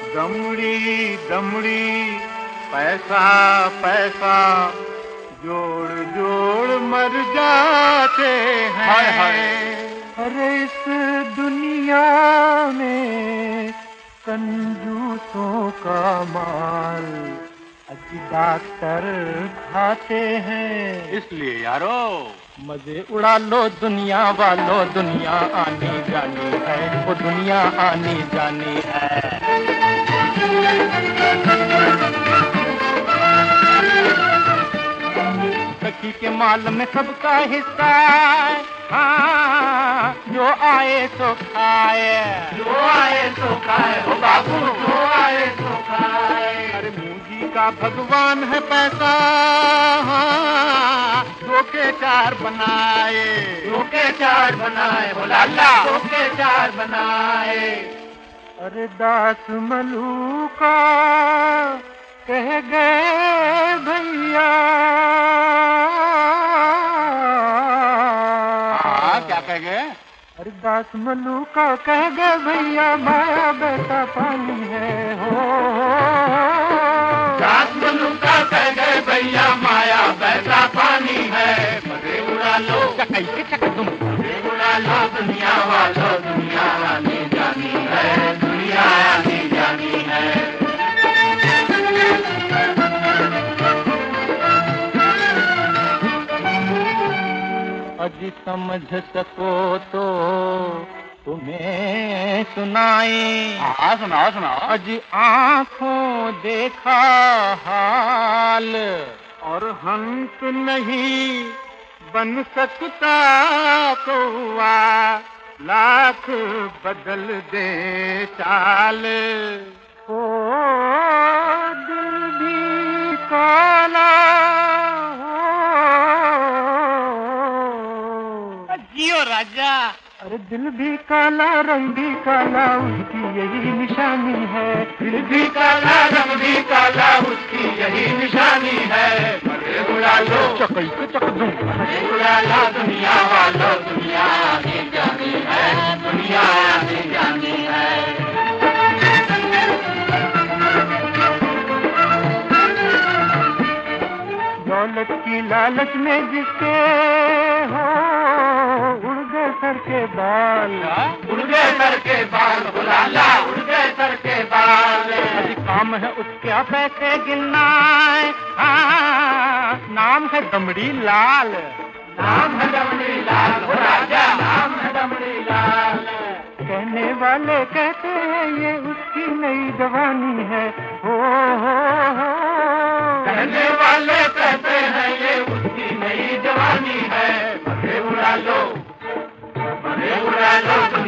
दमड़ी दमड़ी पैसा पैसा जोड़ जोड़ मर जाते हैं। हाय हाय। अरे इस दुनिया में कंजूसों का माल अज डॉक्टर खाते हैं। इसलिए यारो मजे उड़ा लो दुनिया वालों, दुनिया आनी जानी है, वो दुनिया आनी जानी है। सखी के माल में सबका हिस्सा है, हाँ, जो आए तो खाए, जो आए तो खाए, हो बाबू जो आए तो खाए। अरे मूंजी का भगवान है पैसा, हाँ, दो के चार बनाए, दो के चार बनाए, हो लाला दो के चार बनाए। अरे दास मलूका कह गए भैया, क्या कह गए? अरे दास मलूका कह गए भैया, माया बेटा पानी है हो। दास मलूका कह गए भैया, माया बेटा पानी है। मजे उड़ा लो कैसे चकदुम, मजे उड़ा लो दुनिया वालों, दुनिया आनी जानी है, दुनिया आनी जानी है। अजी समझ सको तो तुम्हें सुनाए। हाँ सुनाओ सुनाओ। अजी आंखों देखा हाल, और हंस नहीं बन सकता कौवा, लाख बदल दे चाल। ओ दिल भी काला जियो राजा। अरे दिल भी काला रंग भी काला, उसकी यही निशानी है। दिल भी काला रंग भी काला, उसकी यही निशानी है। मजे उड़ा लो चकई के चकदूं, मजे उड़ा लो दुनिया वालों, दुनिया आनी जानी है, दुनिया आनी जानी है। दौलत की लालच में जिसके हो उड़ गए सर के बाल, उड़ गए सर के बाल, हो लाला उड़ गए सर के बाल। अभी काम है उसके पैसे गिनना है, हाँ, नाम है दमड़ी लाल, नाम है दमड़ी लाल, हो राजा नाम है दमड़ी लाल। कहने वाले कहते हैं ये उसकी नई जवानी है हो। कहने वाले कहते हैं ये उसकी नई जवानी है। मजे उड़ा लो दुनिया